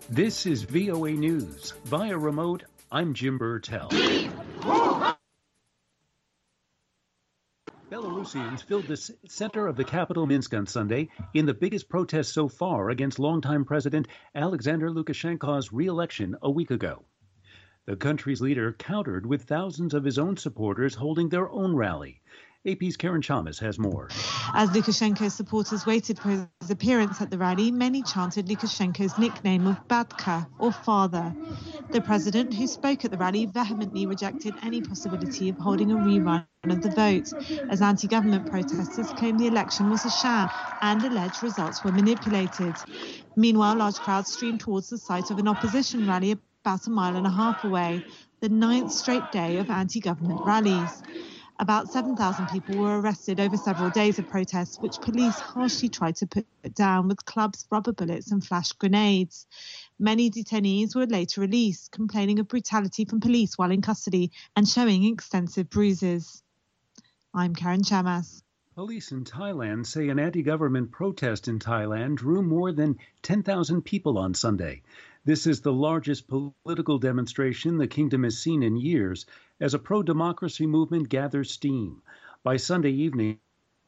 This is VOA News. Via remote, I'm Jim Burtell. Belarusians filled the center of the capital Minsk on Sunday in the biggest protest so far against longtime President Alexander Lukashenko's re-election a week ago. The country's leader countered with thousands of his own supporters holding their own rally. AP's Karen Chalmers has more. As Lukashenko's supporters waited for his appearance at the rally, many chanted Lukashenko's nickname of Batka, or father. The president, who spoke at the rally, vehemently rejected any possibility of holding a rerun of the vote, as anti-government protesters claimed the election was a sham and alleged results were manipulated. Meanwhile, large crowds streamed towards the site of an opposition rally about a mile and a half away, the 9th straight day of anti-government rallies. About 7,000 people were arrested over several days of protests, which police harshly tried to put down with clubs, rubber bullets and flash grenades. Many detainees were later released, complaining of brutality from police while in custody and showing extensive bruises. I'm Karen Chamas. Police in Thailand say an anti-government protest in Thailand drew more than 10,000 people on Sunday. This is the largest political demonstration the kingdom has seen in years as a pro-democracy movement gathers steam. By Sunday evening,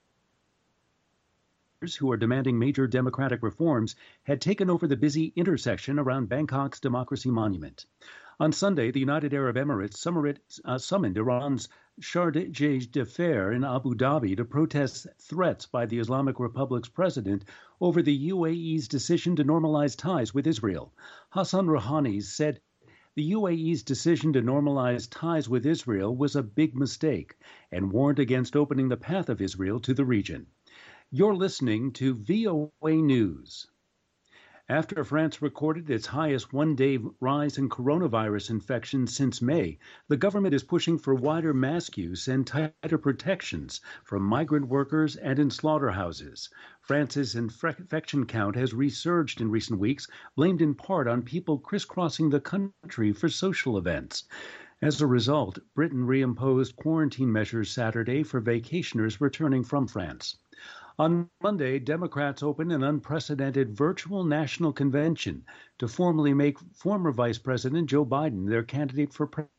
who are demanding major democratic reforms had taken over the busy intersection around Bangkok's Democracy Monument. On Sunday, the United Arab Emirates summoned Iran's chargé d'affaires in Abu Dhabi to protest threats by the Islamic Republic's president over the UAE's decision to normalize ties with Israel. Hassan Rouhani said the UAE's decision to normalize ties with Israel was a big mistake and warned against opening the path of Israel to the region. You're listening to VOA News. After France recorded its highest one-day rise in coronavirus infections since May, the government is pushing for wider mask use and tighter protections from migrant workers and in slaughterhouses. France's infection count has resurged in recent weeks, blamed in part on people crisscrossing the country for social events. As a result, Britain reimposed quarantine measures Saturday for vacationers returning from France. On Monday, Democrats opened an unprecedented virtual national convention to formally make former Vice President Joe Biden their candidate for president.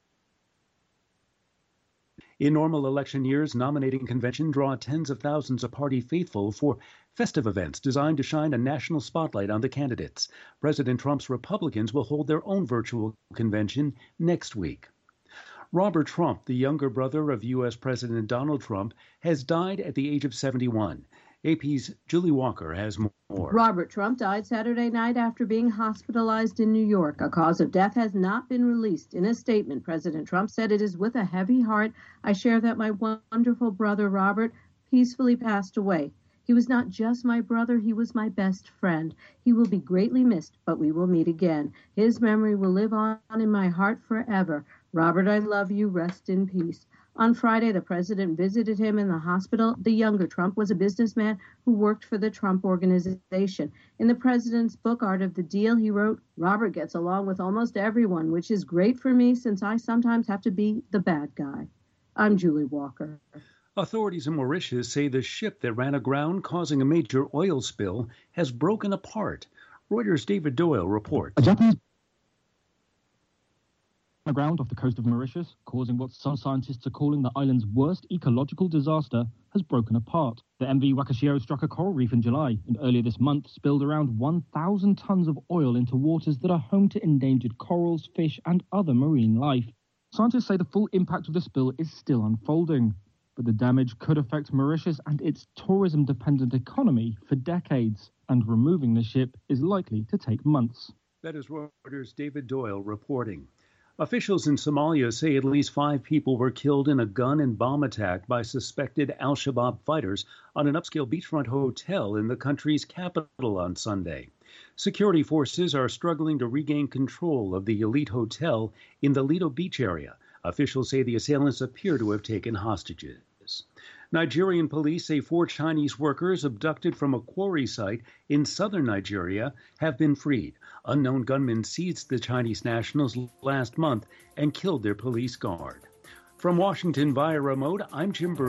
In normal election years, nominating conventions draw tens of thousands of party faithful for festive events designed to shine a national spotlight on the candidates. President Trump's Republicans will hold their own virtual convention next week. Robert Trump, the younger brother of U.S. President Donald Trump, has died at the age of 71. AP's Julie Walker has more. Robert Trump died Saturday night after being hospitalized in New York. A cause of death has not been released. In a statement, President Trump said, "It is with a heavy heart I share that my wonderful brother Robert peacefully passed away. He was not just my brother, he was my best friend. He will be greatly missed, but we will meet again. His memory will live on in my heart forever. Robert, I love you. Rest in peace." On Friday, the president visited him in the hospital. The younger Trump was a businessman who worked for the Trump Organization. In the president's book, Art of the Deal, he wrote, "Robert gets along with almost everyone, which is great for me since I sometimes have to be the bad guy." I'm Julie Walker. Authorities in Mauritius say the ship that ran aground causing a major oil spill has broken apart. Reuters' David Doyle reports. A Japanese ground off the coast of Mauritius, causing what some scientists are calling the island's worst ecological disaster, has broken apart. The MV Wakashio struck a coral reef in July, and earlier this month spilled around 1,000 tons of oil into waters that are home to endangered corals, fish, and other marine life. Scientists say the full impact of the spill is still unfolding, but the damage could affect Mauritius and its tourism-dependent economy for decades, and removing the ship is likely to take months. That is Reuters' David Doyle reporting. Officials in Somalia say at least 5 people were killed in a gun and bomb attack by suspected al-Shabaab fighters on an upscale beachfront hotel in the country's capital on Sunday. Security forces are struggling to regain control of the elite hotel in the Lido Beach area. Officials say the assailants appear to have taken hostages. Nigerian police say 4 Chinese workers abducted from a quarry site in southern Nigeria have been freed. Unknown gunmen seized the Chinese nationals last month and killed their police guard. From Washington via remote, I'm Jim Burtell.